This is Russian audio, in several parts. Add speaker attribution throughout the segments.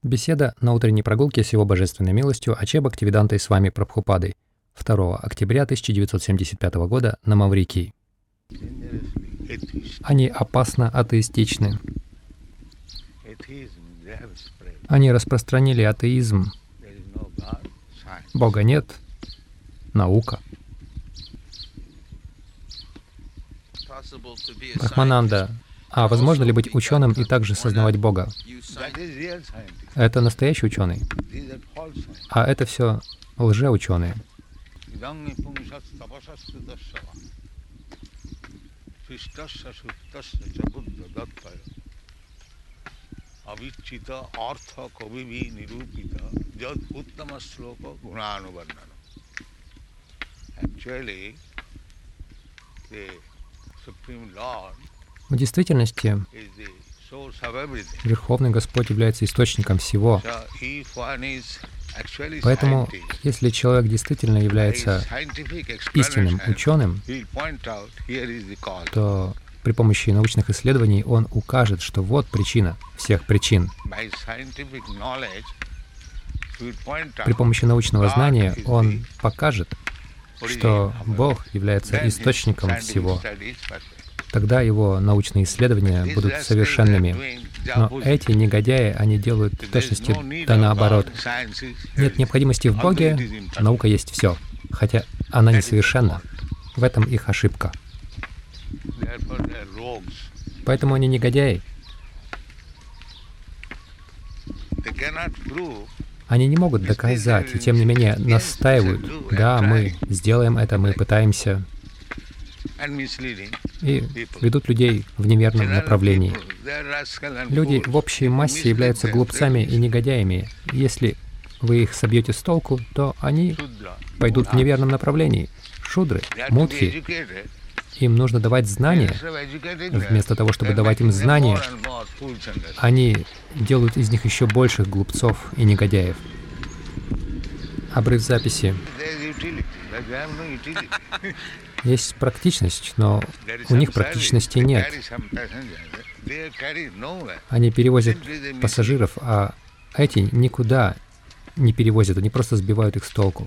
Speaker 1: Беседа на утренней прогулке с его божественной милостью Аче Бхактивидантой Свами Прабхупадой 2 октября 1975 года на Маврикии. Они опасно атеистичны. Они распространили атеизм. Бога нет. Наука. Брахмананда, а возможно ли быть ученым и также сознавать Бога? Это настоящий ученый. А это все лжеученые. В действительности, Верховный Господь является источником всего. Поэтому, если человек действительно является истинным ученым, то при помощи научных исследований он укажет, что вот причина всех причин. При помощи научного знания он покажет, что Бог является источником всего. Тогда его научные исследования будут совершенными. Но эти негодяи, они делают в точности да наоборот. Нет необходимости в Боге, наука есть все. Хотя она несовершенна. В этом их ошибка. Поэтому они негодяи. Они не могут доказать, и тем не менее настаивают. Да, мы сделаем это, мы пытаемся. И ведут людей в неверном направлении. Люди в общей массе являются глупцами и негодяями. Если вы их собьете с толку, то они пойдут в неверном направлении. Шудры, мудхи. Им нужно давать знания. Вместо того, чтобы давать им знания, они делают из них еще больших глупцов и негодяев. Обрыв записи. Есть практичность, но у них практичности нет. Они перевозят пассажиров, а эти никуда не перевозят, они просто сбивают их с толку.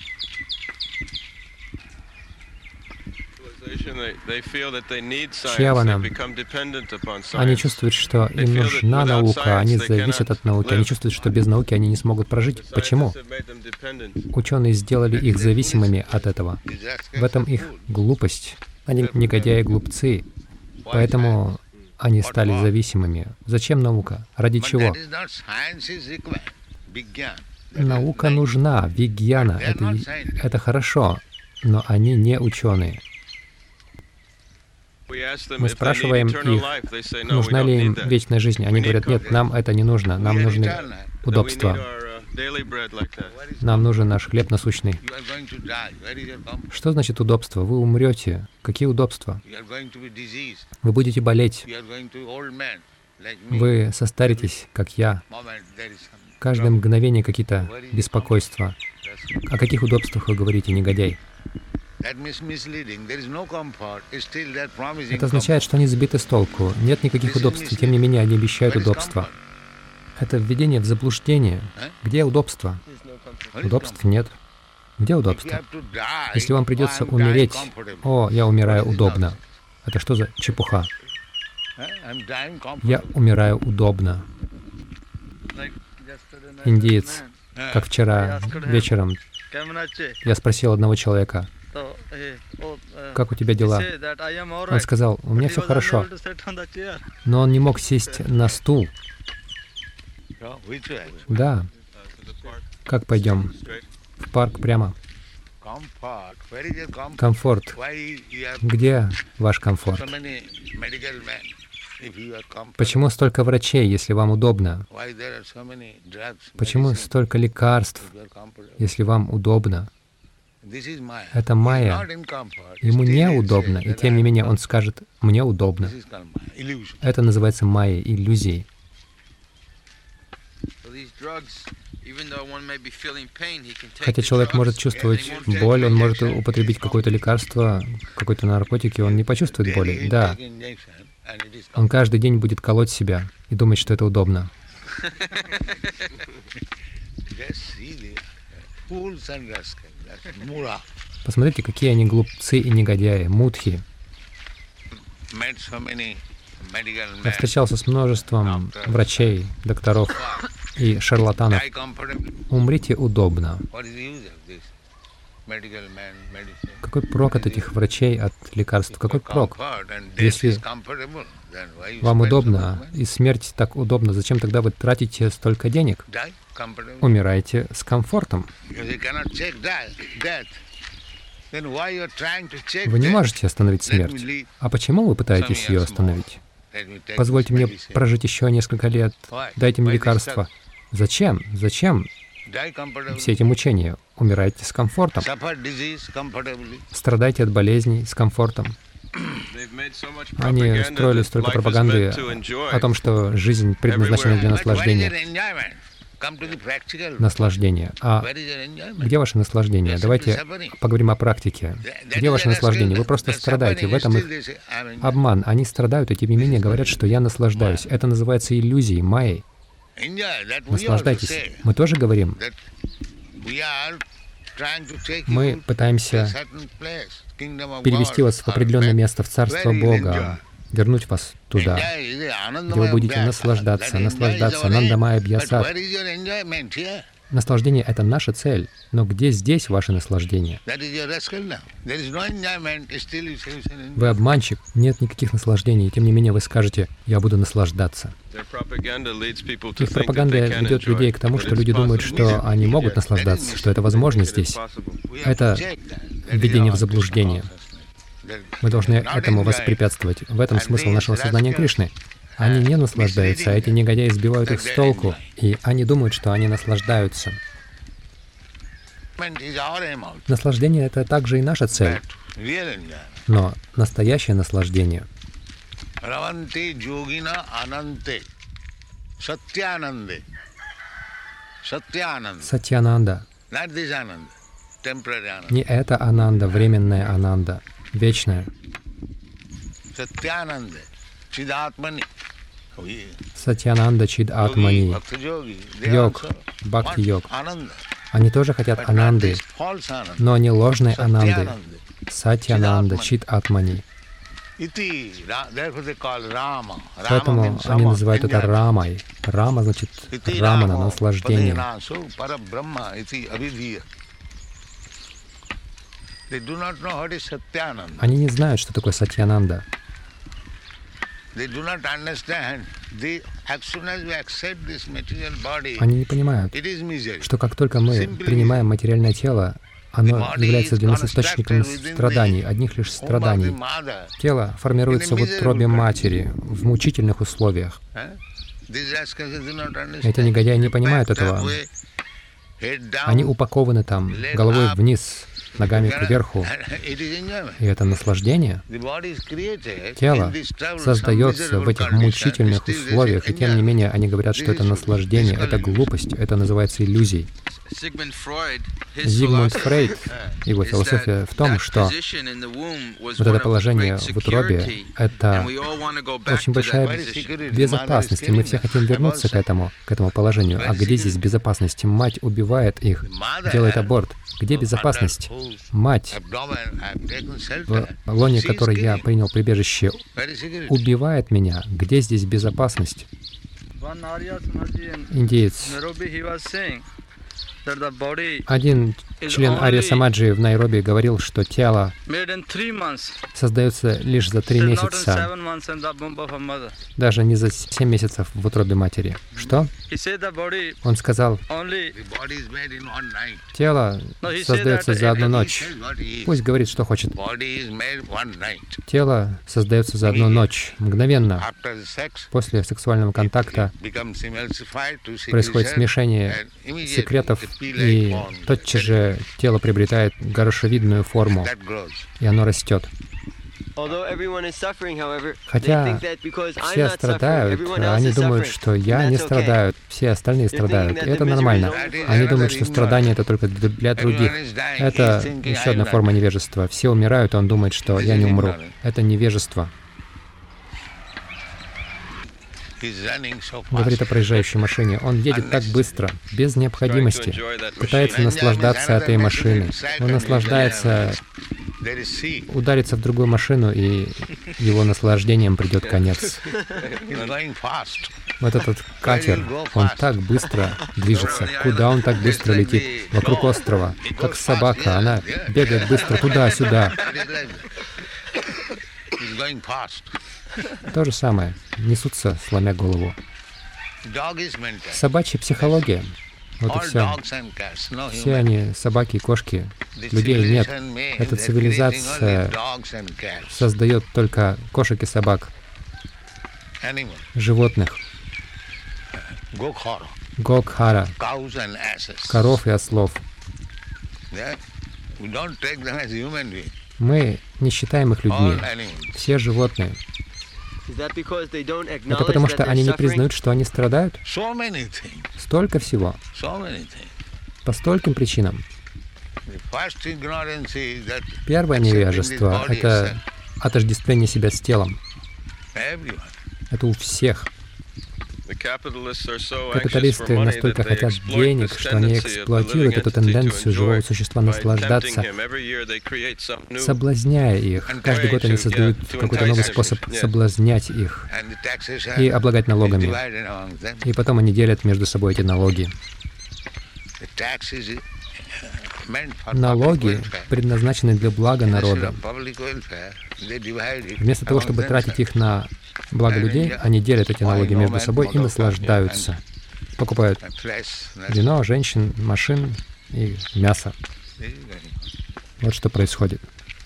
Speaker 1: Чьявана. Они чувствуют, что им нужна наука, они зависят от науки, они чувствуют, что без науки они не смогут прожить. Почему? Ученые сделали их зависимыми от этого. В этом их глупость. Они негодяи-глупцы. Поэтому они стали зависимыми. Зачем наука? Ради чего? Наука нужна, вигьяна, это хорошо, но они не ученые. Мы спрашиваем их, нужна ли им вечная жизнь. Они говорят, нет, нам это не нужно, нам нужны удобства. Нам нужен наш хлеб насущный. Что значит удобство? Вы умрете. Какие удобства? Вы будете болеть. Вы состаритесь, как я. Каждое мгновение какие-то беспокойства. О каких удобствах вы говорите, негодяй? Это означает, что они сбиты с толку. Нет никаких удобств, и тем не менее они обещают удобства. Это введение в заблуждение. Где удобство? Удобств нет. Где удобство? Если вам придется умереть, «О, я умираю удобно». Это что за чепуха? Я умираю удобно. Индиец, как вчера вечером, я спросил одного человека, «Как у тебя дела?» Он сказал, «У меня все хорошо». Но он не мог сесть на стул. Да. Как пойдем? В парк прямо. Комфорт. Где ваш комфорт? Почему столько врачей, если вам удобно? Почему столько лекарств, если вам удобно? Это майя. Ему неудобно, и тем не менее он скажет, «Мне удобно». Это называется майей, иллюзией. Хотя человек может чувствовать боль, он может употребить какое-то лекарство, какой-то наркотик, и он не почувствует боли. Да. Он каждый день будет колоть себя и думать, что это удобно. Посмотрите, какие они глупцы и негодяи, мудхи. Я встречался с множеством врачей, докторов и шарлатанов. Умрите удобно. Какой прок от этих врачей, от лекарств? Какой прок? Если вам удобно, и смерть так удобна, зачем тогда вы тратите столько денег? Умирайте с комфортом. Вы не можете остановить смерть. А почему вы пытаетесь ее остановить? Позвольте мне прожить еще несколько лет. Дайте мне лекарства. Зачем? Зачем все эти мучения? Умирайте с комфортом. Страдайте от болезней с комфортом. Они строили столько пропаганды о том, что жизнь предназначена для наслаждения. Наслаждение. А где ваше наслаждение? Давайте поговорим о практике. Где ваше наслаждение? Вы просто страдаете. В этом их обман. Они страдают и тем не менее говорят, что я наслаждаюсь. Это называется иллюзией, майей. Наслаждайтесь. Мы тоже говорим. Мы пытаемся перевести вас в определенное место, в Царство Бога, вернуть вас туда, где вы будете наслаждаться, Нандамая Бьясат. Наслаждение — это наша цель. Но где здесь ваше наслаждение? Вы обманщик, нет никаких наслаждений, и тем не менее вы скажете: «Я буду наслаждаться». Их пропаганда ведет людей к тому, что люди думают, что они могут наслаждаться, что это возможно здесь. Это введение в заблуждение. Мы должны этому воспрепятствовать. В этом смысл нашего сознания Кришны. Они не наслаждаются, а эти негодяи сбивают их с толку, и они думают, что они наслаждаются. Наслаждение — это также и наша цель. Но настоящее наслаждение Сатьянанда. Не это ананда, временная ананда, вечная. Сатьянанда Чид Атмани. Йог, бхакти-йог. Они тоже хотят ананды, но не ложной ананды. Сатьянанда Чид Атмани. Поэтому они называют это Рамой. Рама значит Рамана, наслаждение. Они не знают, что такое Сатьянанда. Они не понимают, что как только мы принимаем материальное тело, оно является для нас источником страданий, одних лишь страданий. Тело формируется в утробе матери, в мучительных условиях. Эти негодяи не понимают этого. Они упакованы там, головой вниз, ногами кверху. И это наслаждение. Тело создается в этих мучительных условиях, и тем не менее они говорят, что это наслаждение, это глупость, это называется иллюзией. Зигмунд Фрейд, его философия в том, что вот это положение в утробе — это очень большая безопасность, и мы все хотим вернуться к этому положению. А где здесь безопасность? Мать убивает их, делает аборт. Где безопасность? Мать, в лоне которой я принял прибежище, убивает меня. Где здесь безопасность? Индиец. Один член Арья Самаджи в Найроби говорил, что тело создается лишь за 3 месяца, даже не за 7 месяцев в утробе матери. Что? Он сказал, тело создается за одну ночь. Пусть говорит, что хочет. Тело создается за одну ночь, мгновенно. После сексуального контакта происходит смешение секретов, и тотчас же тело приобретает горошевидную форму, и оно растет. Хотя все страдают, они думают, что я не страдаю, все остальные страдают, и это нормально. Они думают, что страдание — это только для других. Это еще одна форма невежества. Все умирают, и он думает, что я не умру. Это невежество. говорит о проезжающей машине. Он едет так быстро, без необходимости, пытается наслаждаться этой машиной. Он наслаждается, ударится в другую машину, и его наслаждением придет конец. Вот этот катер, он так быстро движется. Куда он так быстро летит? Вокруг острова. Как собака, она бегает быстро туда-сюда. То же самое. Несутся, сломя голову. Собачья психология. Вот и все. Все они собаки и кошки. Людей нет. Эта цивилизация создает только кошек и собак, животных. Гокхара, коров и ослов. Мы не считаем их людьми. Все животные. Это потому, что они не признают, что они страдают? Столько всего. По стольким причинам. Первое невежество — это отождествление себя с телом. Это у всех. Капиталисты настолько хотят денег, что они эксплуатируют эту тенденцию живого существа наслаждаться, соблазняя их. Каждый год они создают какой-то новый способ соблазнять их и облагать налогами. И потом они делят между собой эти налоги. Налоги предназначены для блага народа. Вместо того, чтобы тратить их на благо людей, они делят эти налоги между собой и наслаждаются. Покупают вино, женщин, машин и мясо. Вот что происходит.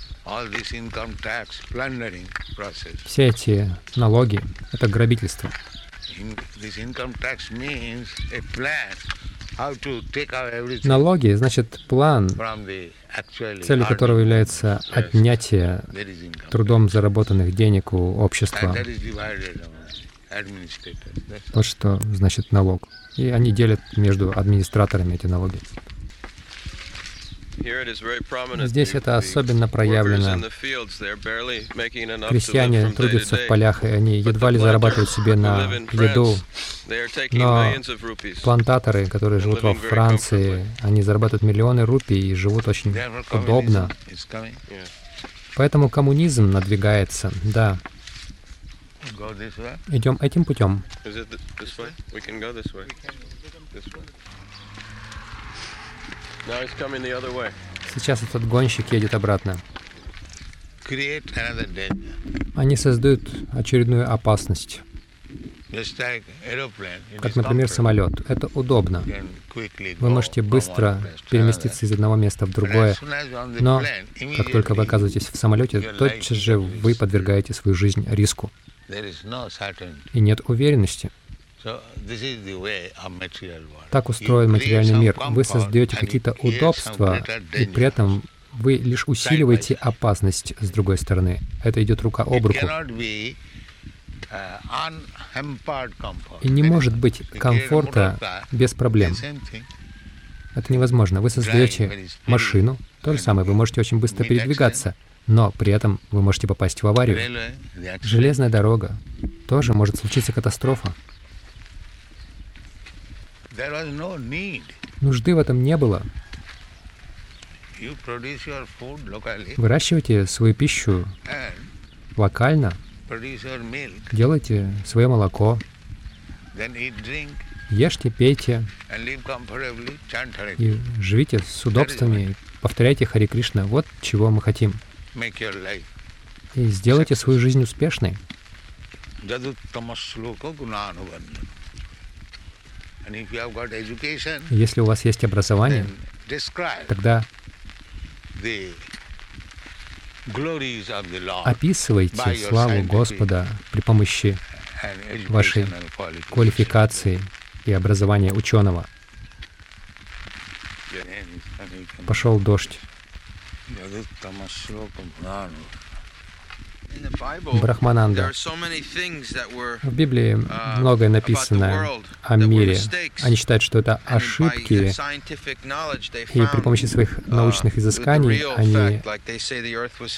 Speaker 1: Все эти налоги — это грабительство. Налоги — значит план, целью которого является отнятие трудом заработанных денег у общества. Вот что значит налог. И они делят между администраторами эти налоги. Здесь это особенно проявлено. Крестьяне трудятся в полях, и они едва ли зарабатывают себе на еду. Но плантаторы, которые живут во Франции, они зарабатывают миллионы рупий и живут очень удобно. Поэтому коммунизм надвигается, да. Идем этим путем. Сейчас этот гонщик едет обратно. Они создают очередную опасность. Как, например, самолет. Это удобно. Вы можете быстро переместиться из одного места в другое, но как только вы оказываетесь в самолете, тотчас же вы подвергаете свою жизнь риску. И нет уверенности. Так устроен материальный мир. Вы создаете какие-то удобства, и при этом вы лишь усиливаете опасность с другой стороны. Это идет рука об руку. И не может быть комфорта без проблем. Это невозможно. Вы создаете машину, то же самое, вы можете очень быстро передвигаться, но при этом вы можете попасть в аварию. Железная дорога. Тоже может случиться катастрофа. Нужды в этом не было. Выращивайте свою пищу локально, делайте свое молоко, ешьте, пейте и живите с удобствами, повторяйте Харе Кришна. Вот чего мы хотим. И сделайте свою жизнь успешной. Если у вас есть образование, тогда описывайте славу Господа при помощи вашей квалификации и образования ученого. Пошел дождь. Брахмананда. В Библии многое написано о мире. Они считают, что это ошибки, и при помощи своих научных изысканий они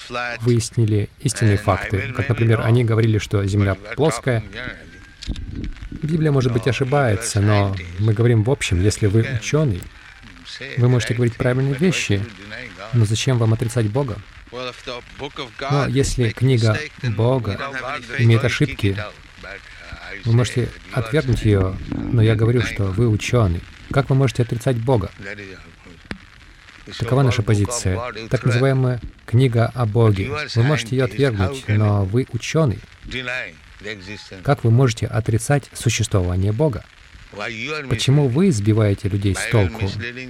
Speaker 1: выяснили истинные факты. Как, например, они говорили, что Земля плоская, Библия, может быть, ошибается, но мы говорим в общем, если вы ученый, вы можете говорить правильные вещи, но зачем вам отрицать Бога? Но если книга Бога имеет ошибки, вы можете отвергнуть ее, но я говорю, что вы ученый. Как вы можете отрицать Бога? Такова наша позиция. Так называемая книга о Боге. Вы можете ее отвергнуть, но вы ученый. Как вы можете отрицать существование Бога? Почему вы сбиваете людей с толку?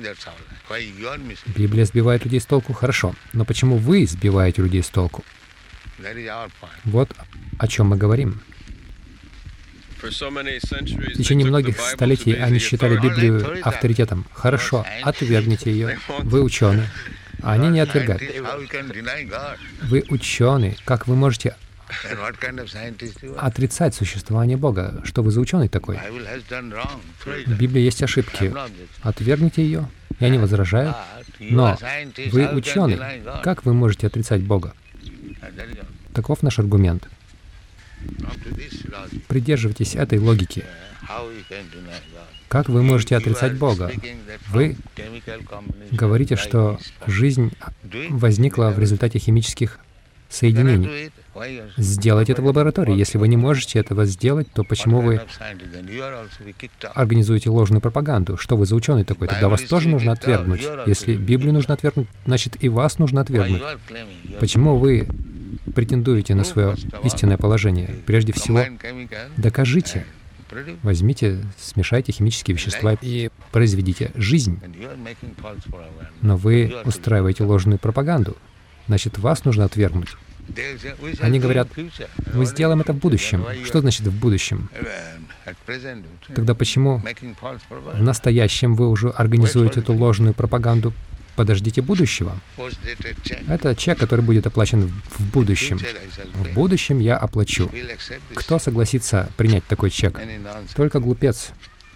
Speaker 1: Библия сбивает людей с толку, хорошо. Но почему вы сбиваете людей с толку? Вот о чем мы говорим. В течение многих столетий они считали Библию авторитетом. Хорошо, отвергните ее. Вы ученые. А они не отвергают. Вы ученые. Как вы можете отрицать существование Бога? Что вы за ученый такой? В Библии есть ошибки. Отвергните ее. Я не возражаю. Но вы ученый. Как вы можете отрицать Бога? Таков наш аргумент. Придерживайтесь этой логики. Как вы можете отрицать Бога? Вы говорите, что жизнь возникла в результате химических соединений. Сделайте это в лаборатории. Если вы не можете этого сделать, то почему вы организуете ложную пропаганду? Что вы за ученый такой? Тогда вас тоже нужно отвергнуть. Если Библию нужно отвергнуть, значит и вас нужно отвергнуть. Почему вы претендуете на свое истинное положение? Прежде всего, докажите. Возьмите, смешайте химические вещества и произведите жизнь. Но вы устраиваете ложную пропаганду. Значит, вас нужно отвергнуть. Они говорят, мы сделаем это в будущем. Что значит в будущем? Тогда почему в настоящем вы уже организуете эту ложную пропаганду? Подождите будущего. Это чек, который будет оплачен в будущем. В будущем я оплачу. Кто согласится принять такой чек? Только глупец.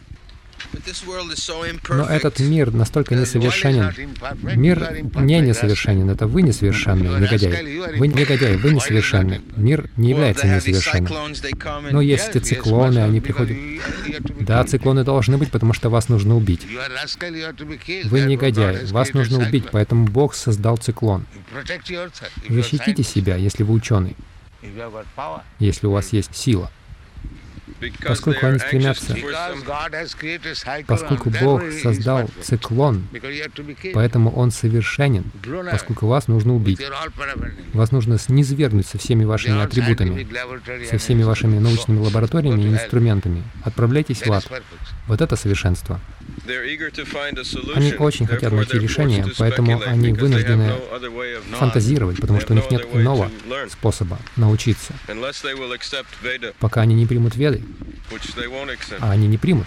Speaker 1: Но этот мир настолько несовершенен. Мир не несовершенен. Это вы несовершенный, негодяй. Вы негодяй, вы несовершенны. Мир не является несовершенным. Но есть эти циклоны, они приходят. Да, циклоны должны быть, потому что вас нужно убить. Вы негодяй, вас нужно убить, поэтому Бог создал циклон. Защитите себя, если вы ученый, если у вас есть сила. Поскольку они стремятся, поскольку Бог создал циклон, поэтому Он совершенен, поскольку вас нужно убить. Вас нужно низвергнуть со всеми вашими атрибутами, со всеми вашими научными лабораториями и инструментами. Отправляйтесь в ад. Вот это совершенство. Они очень хотят найти решение, поэтому они вынуждены фантазировать, потому что у них нет иного способа научиться. Пока они не примут Веды, а они не примут.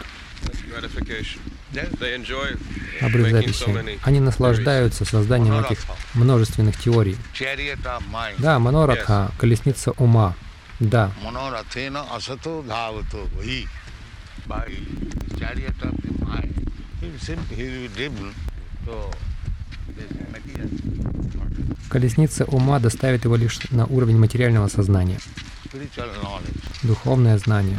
Speaker 1: Обрезаписи. Они наслаждаются созданием этих множественных теорий. Да, Маноратха, колесница ума. Да. Колесница ума доставит его лишь на уровень материального сознания. Духовное знание.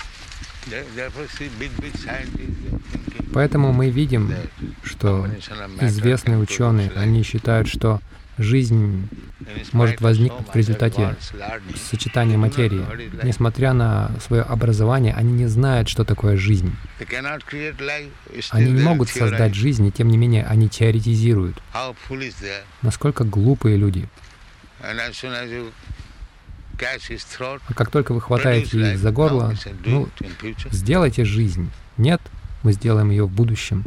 Speaker 1: Поэтому мы видим, что известные ученые, они считают, что жизнь может возникнуть в результате сочетания материи. Несмотря на свое образование, они не знают, что такое жизнь. Они не могут создать жизнь, и тем не менее они теоретизируют. Насколько глупые люди. А как только вы хватаете их за горло, ну, сделайте жизнь. Нет, мы сделаем ее в будущем.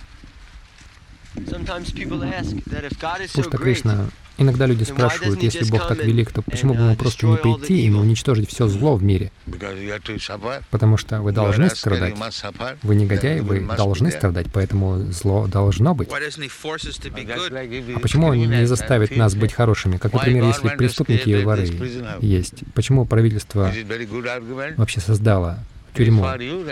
Speaker 1: Пушта Кришна. Иногда люди спрашивают, если Бог так велик, то почему бы ему просто не прийти и не уничтожить все зло в мире? Потому что вы должны страдать. Вы негодяи, вы должны страдать, поэтому зло должно быть. А почему он не заставит нас быть хорошими? Как, например, если преступники и воры есть. Почему правительство вообще создало тюрьму?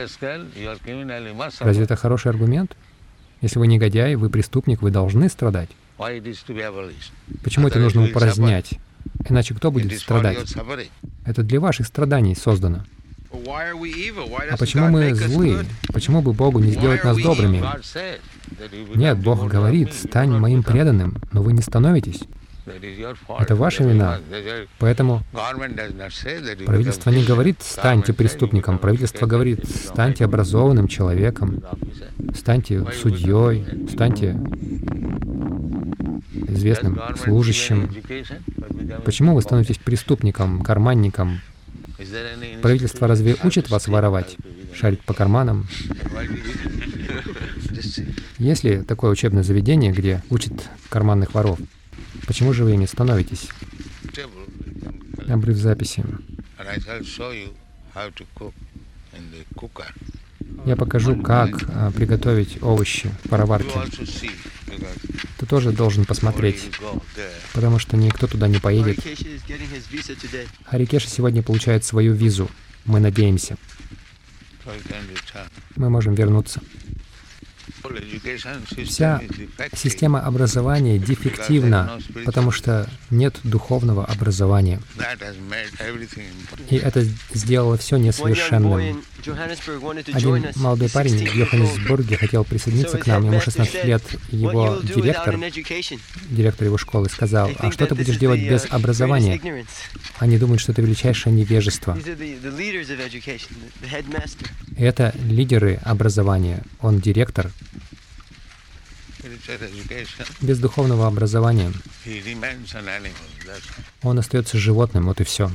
Speaker 1: Разве это хороший аргумент? Если вы негодяй, вы преступник, вы должны страдать. Почему это нужно упразднять? Иначе кто будет страдать? Это для ваших страданий создано. А почему мы злы? Почему бы Богу не сделать нас добрыми? Нет, Бог говорит, стань моим преданным, но вы не становитесь. Это ваша вина. Поэтому правительство не говорит «станьте преступником», правительство говорит «станьте образованным человеком», «станьте судьей», «станьте известным служащим». Почему вы становитесь преступником, карманником? Правительство разве учит вас воровать, шарить по карманам? Есть ли такое учебное заведение, где учат карманных воров? Почему же вы ими становитесь? Обрыв записи. Я покажу, как приготовить овощи в пароварке. Ты тоже должен посмотреть, потому что никто туда не поедет. Харикеша сегодня получает свою визу. Мы надеемся. Мы можем вернуться. Вся система образования дефективна, потому что нет духовного образования. И это сделало все несовершенным. Один молодой парень в Йоханнесбурге хотел присоединиться к нам, ему 16 лет. Его директор его школы сказал: «А что ты будешь делать без образования?» Они думают, что это величайшее невежество. И это лидеры образования. Он директор. Без духовного образования он остается животным, вот и все.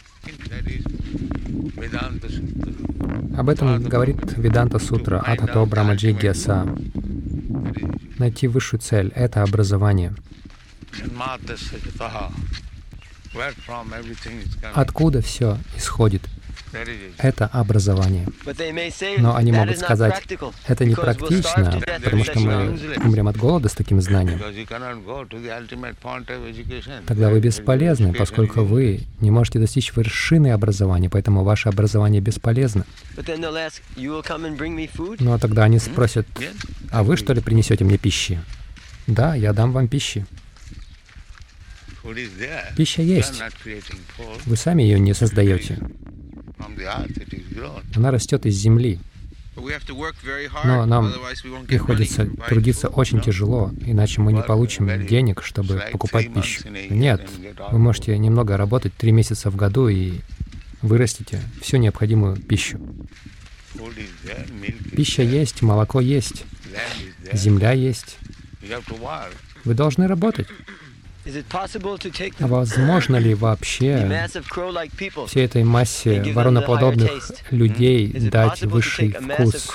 Speaker 1: Об этом говорит Веданта Сутра Атхато Брахмаджигьяса. Найти высшую цель — это образование. Откуда все исходит? Это образование. Но они могут сказать, это не практично, потому что мы умрем от голода с таким знанием. Тогда вы бесполезны, поскольку вы не можете достичь вершины образования, поэтому ваше образование бесполезно. Но тогда они спросят, а вы что ли принесете мне пищи? Да, я дам вам пищи. Пища есть. Вы сами ее не создаете. Она растет из земли. Но нам приходится трудиться очень тяжело, иначе мы не получим денег, чтобы покупать пищу. Нет, вы можете немного работать 3 месяца в году и вырастите всю необходимую пищу. Пища есть, молоко есть, земля есть. Вы должны работать. А возможно ли вообще всей этой массе вороноподобных людей дать высший вкус,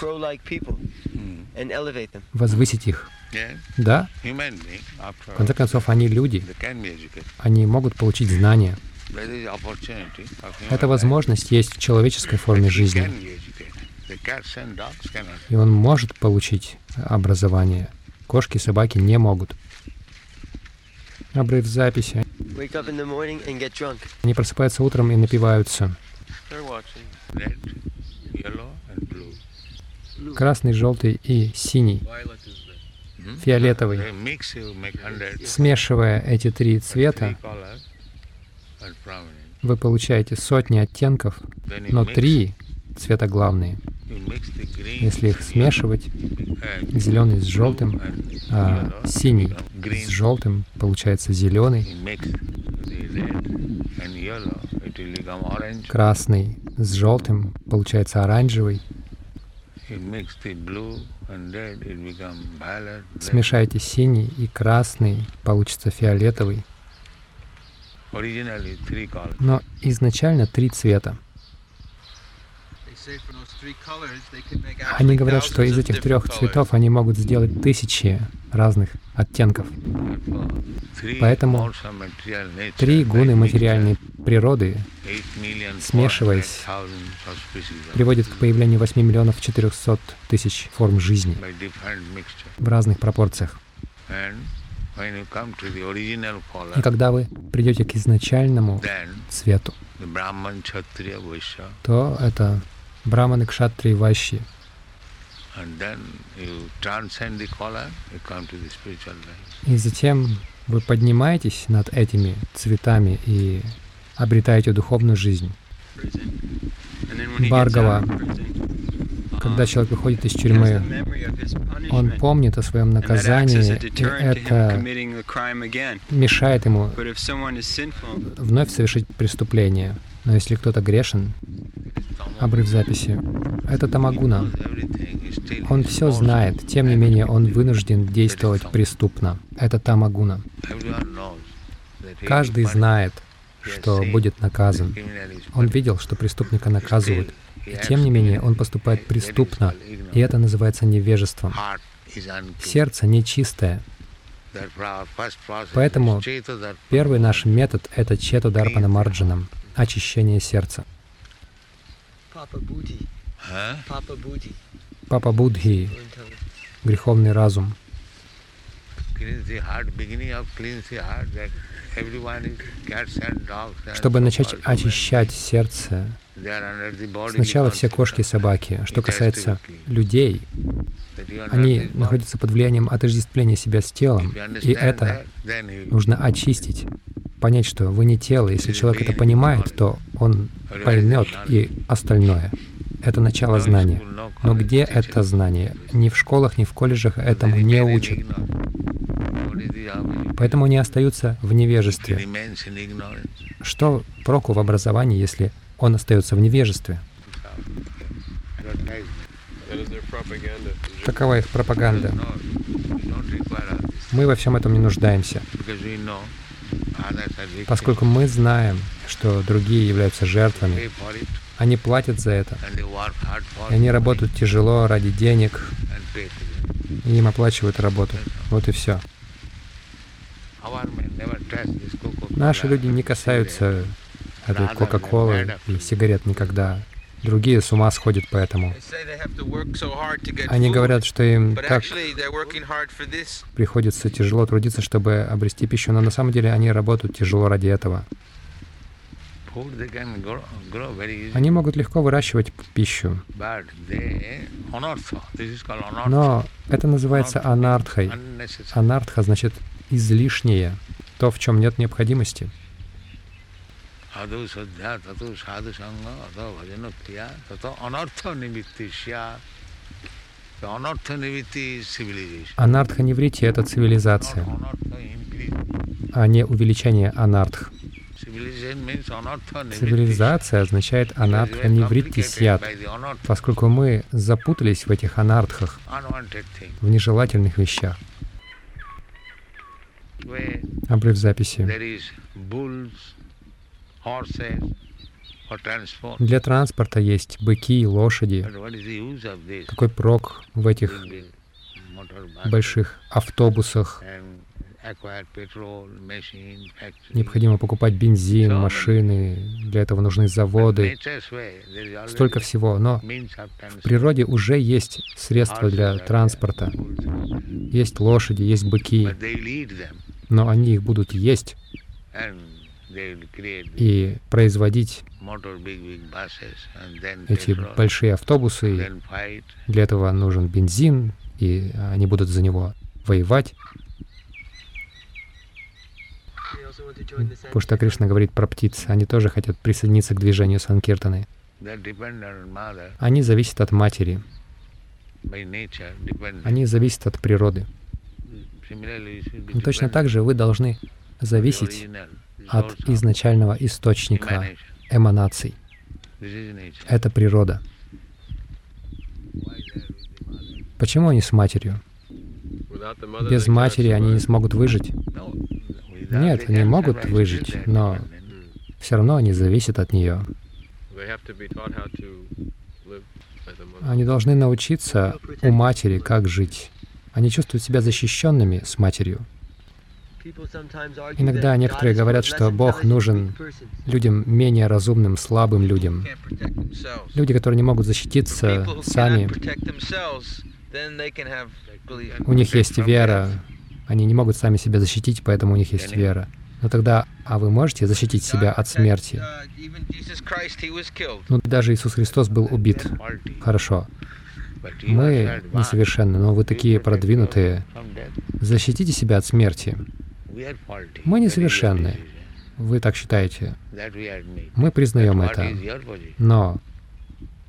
Speaker 1: возвысить их? Да. В конце концов, они люди. Они могут получить знания. Эта возможность есть в человеческой форме жизни. И он может получить образование. Кошки и собаки не могут. Обрыв записи. Они просыпаются утром и напиваются. Красный, желтый и синий. Фиолетовый. Смешивая эти 3 цвета, вы получаете сотни оттенков, но 3 цвета главные. Если их смешивать, зеленый с желтым, а синий с желтым, получается зеленый, красный с желтым, получается оранжевый. Смешайте синий и красный, получится фиолетовый. Но изначально 3 цвета. Они говорят, что из этих 3 цветов они могут сделать 1000 разных оттенков. Поэтому 3 гуны материальной природы, смешиваясь, приводит к появлению 8 400 000 форм жизни в разных пропорциях. И когда вы придете к изначальному цвету, то это браманы, кшатрии, вайшьи. И затем вы поднимаетесь над этими цветами и обретаете духовную жизнь. Бхаргава, когда человек выходит из тюрьмы, он помнит о своем наказании, и это мешает ему вновь совершить преступление. Но если кто-то грешен, обрыв записи, это тамагуна. Он все знает, тем не менее он вынужден действовать преступно. Это тамагуна. Каждый знает, что будет наказан. Он видел, что преступника наказывают. И тем не менее он поступает преступно, и это называется невежеством. Сердце нечистое. Поэтому первый наш метод — это четударпана марджанам, очищение сердца. Папа Будхи, греховный разум. Чтобы начать очищать сердце, сначала все кошки и собаки. Что касается людей, они находятся под влиянием отождествления себя с телом, и это нужно очистить. Понять, что вы не тело. Если человек это понимает, то он поймет и остальное. Это начало знания. Но где это знание? Ни в школах, ни в колледжах этому не учат. Поэтому они остаются в невежестве. Что проку в образовании, если он остается в невежестве? Такова их пропаганда. Мы во всем этом не нуждаемся, поскольку мы знаем, что другие являются жертвами. Они платят за это, и они работают тяжело ради денег, и им оплачивают работу. Вот и все. Наши люди не касаются этой Кока-Колы и сигарет никогда. Другие с ума сходят по этому. Они говорят, что им так приходится тяжело трудиться, чтобы обрести пищу, но на самом деле они работают тяжело ради этого. Они могут легко выращивать пищу, но это называется анартхой. Анартха значит излишнее, то, в чем нет необходимости. Анартха-ниврити — это цивилизация, а не увеличение анартх. Цивилизация означает анартха-ниврити сьят, поскольку мы запутались в этих анартхах, в нежелательных вещах. Обрыв записи. Для транспорта есть быки, лошади. Какой прок в этих больших автобусах? Необходимо покупать бензин, машины, для этого нужны заводы, столько всего. Но в природе уже есть средства для транспорта. Есть лошади, есть быки, но они их будут есть и производить эти большие автобусы. Для этого нужен бензин, и они будут за него воевать. Потому что Кришна говорит про птиц. Они тоже хотят присоединиться к движению Санкиртаны. Они зависят от матери. Они зависят от природы. И точно так же вы должны зависеть от изначального источника эманаций. Это природа. Почему они с матерью? Без матери они не смогут выжить. Нет, они могут выжить, но все равно они зависят от нее. Они должны научиться у матери, как жить. Они чувствуют себя защищенными с матерью. Иногда некоторые говорят, что Бог нужен людям менее разумным, слабым людям. Люди, которые не могут защититься сами. У них есть вера. Они не могут сами себя защитить, поэтому у них есть вера. Но тогда, а вы можете защитить себя от смерти? Ну, даже Иисус Христос был убит. Хорошо. Мы несовершенны, но вы такие продвинутые. Защитите себя от смерти. Мы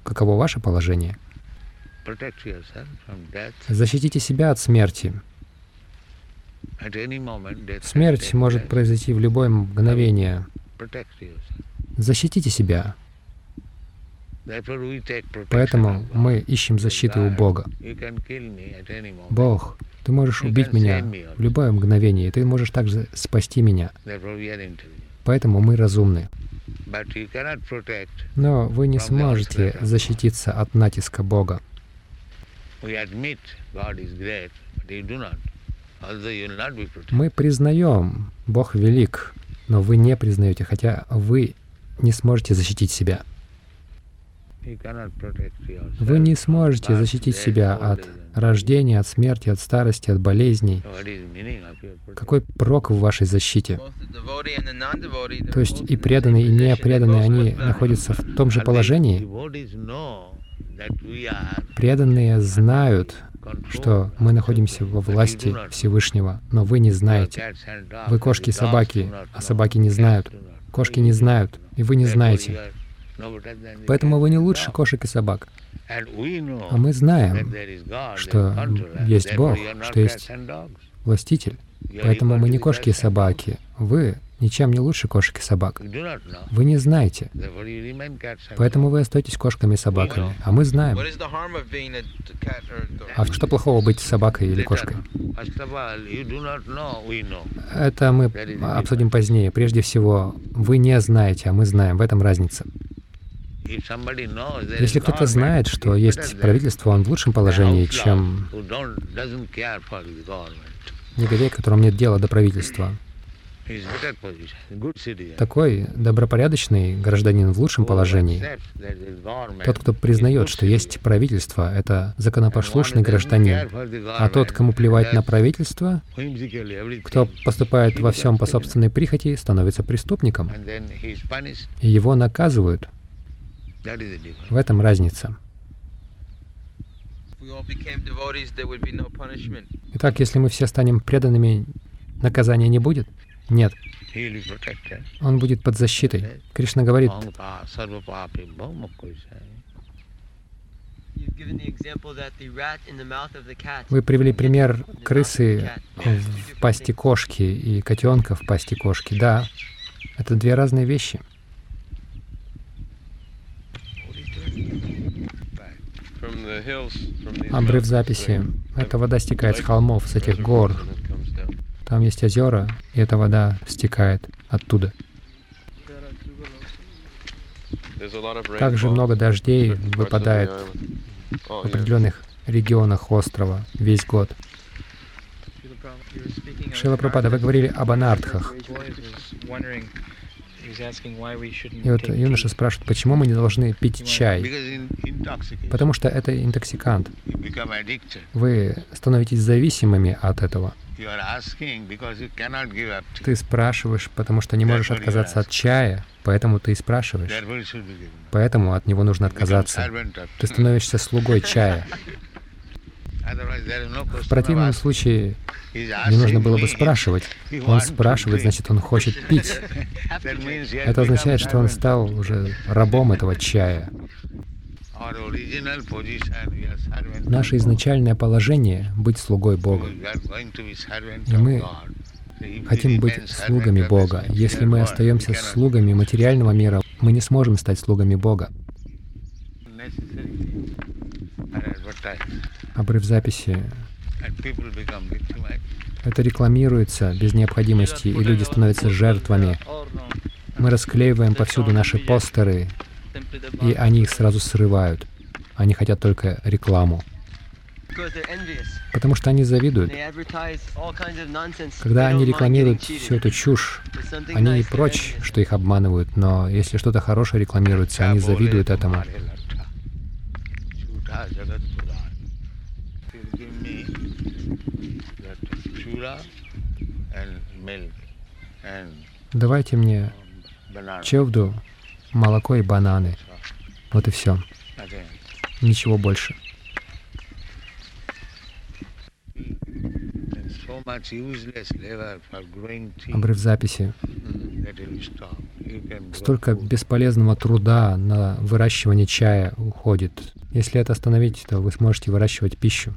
Speaker 1: каково ваше положение. Защитите себя от смерти. Смерть может произойти в любое мгновение. Защитите себя. Поэтому мы ищем защиты у Бога. Бог, ты можешь убить меня в любое мгновение, и ты можешь также спасти меня. Поэтому мы разумны. Но вы не сможете защититься от натиска Бога. Мы признаем, Бог велик, но вы не признаете, хотя вы не сможете защитить себя. Вы не сможете защитить себя от рождения, от смерти, от старости, от болезней. Какой прок в вашей защите? То есть и преданные, и непреданные, они находятся в том же положении. Преданные знают, что мы находимся во власти Всевышнего, но вы не знаете. Вы кошки и собаки, а собаки не знают. Кошки не знают, и вы не знаете. Поэтому вы не лучше кошек и собак. А мы знаем, что есть Бог, что есть Властитель. Поэтому мы не кошки и собаки. Вы ничем не лучше кошек и собак. Вы не знаете. Поэтому вы остаетесь кошками и собаками. А мы знаем. А что плохого быть собакой или кошкой? Это мы обсудим позднее. Прежде всего, вы не знаете, а мы знаем. В этом разница. Если кто-то знает, что есть правительство, он в лучшем положении, чем негодяй, которому нет дела до правительства. Такой добропорядочный гражданин в лучшем положении. Тот, кто признает, что есть правительство, это законопослушный гражданин. А тот, кому плевать на правительство, кто поступает во всем по собственной прихоти, становится преступником. И его наказывают. В этом разница. Итак, если мы все станем преданными, наказания не будет? Нет. Он будет под защитой. Кришна говорит, вы привели пример крысы в пасти кошки и котенка в пасти кошки. Да, это две разные вещи. Обрыв записи. Эта вода стекает с холмов, с этих гор. Там есть озера, и эта вода стекает оттуда. Также много дождей выпадает в определенных регионах острова весь год. Шрила Прабхупада, вы говорили об анартхах. И вот юноша спрашивает, почему мы не должны пить чай? Потому что это интоксикант. Вы становитесь зависимыми от этого. Ты спрашиваешь, потому что не можешь отказаться от чая, поэтому ты и спрашиваешь. Поэтому от него нужно отказаться. Ты становишься слугой чая. В противном случае не нужно было бы спрашивать. Он спрашивает, значит, он хочет пить. Это означает, что он стал уже рабом этого чая. Наше изначальное положение — быть слугой Бога. И мы хотим быть слугами Бога. Если мы остаемся слугами материального мира, мы не сможем стать слугами Бога. Обрыв записи. Это рекламируется без необходимости, и люди становятся жертвами. Мы расклеиваем повсюду наши постеры, и они их сразу срывают. Они хотят только рекламу. Потому что они завидуют. Когда они рекламируют всю эту чушь, они не прочь, что их обманывают, но если что-то хорошее рекламируется, они завидуют этому. Давайте мне чевду, молоко и бананы. Вот и все. Ничего больше. Обрыв записи. Столько бесполезного труда на выращивание чая уходит. Если это остановить, то вы сможете выращивать пищу.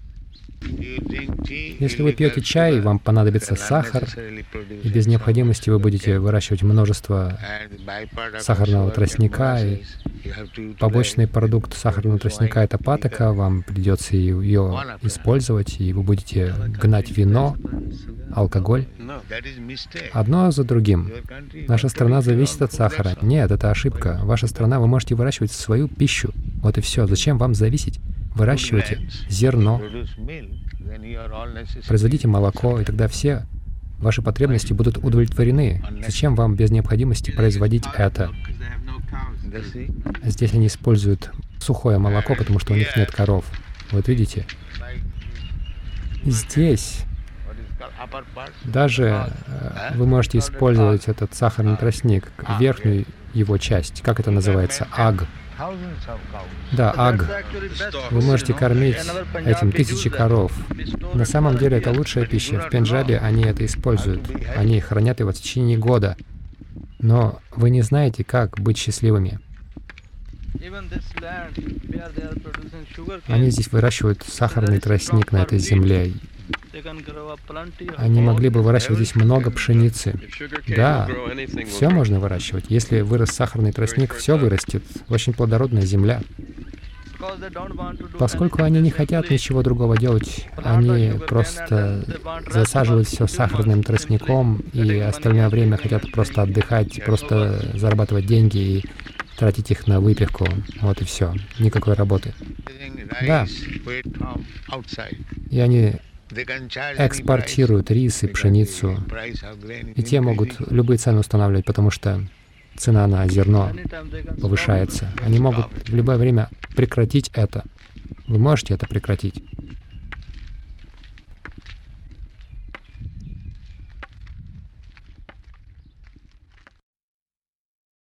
Speaker 1: Если вы пьете чай, вам понадобится сахар, и без необходимости вы будете выращивать множество сахарного тростника. И побочный продукт сахарного тростника — это патока, вам придется ее использовать, и вы будете гнать вино, алкоголь. Одно за другим. Наша страна зависит от сахара. Нет, это ошибка. Ваша страна, вы можете выращивать свою пищу. Вот и все. Зачем вам зависеть? Выращивайте зерно, производите молоко, и тогда все ваши потребности будут удовлетворены. Зачем вам без необходимости производить это? Здесь они используют сухое молоко, потому что у них нет коров. Вот видите? Здесь даже вы можете использовать этот сахарный тростник, верхнюю его часть. Как это называется? Аг. Да, аг. Вы можете кормить этим тысячи коров. На самом деле это лучшая пища. В Пенджабе они это используют. Они хранят его в течение года. Но вы не знаете, как быть счастливыми. Они здесь выращивают сахарный тростник на этой земле. Они могли бы выращивать здесь много пшеницы. Да, все можно выращивать. Если вырос сахарный тростник, все вырастет. Очень плодородная земля. Поскольку они не хотят ничего другого делать, они просто засаживают все сахарным тростником, и остальное время хотят просто отдыхать, просто зарабатывать деньги и тратить их на выпивку. Вот и все. Никакой работы. Да. И они экспортируют рис и пшеницу, и те могут любые цены устанавливать, потому что цена на зерно повышается. Они могут в любое время прекратить это. Вы можете это прекратить.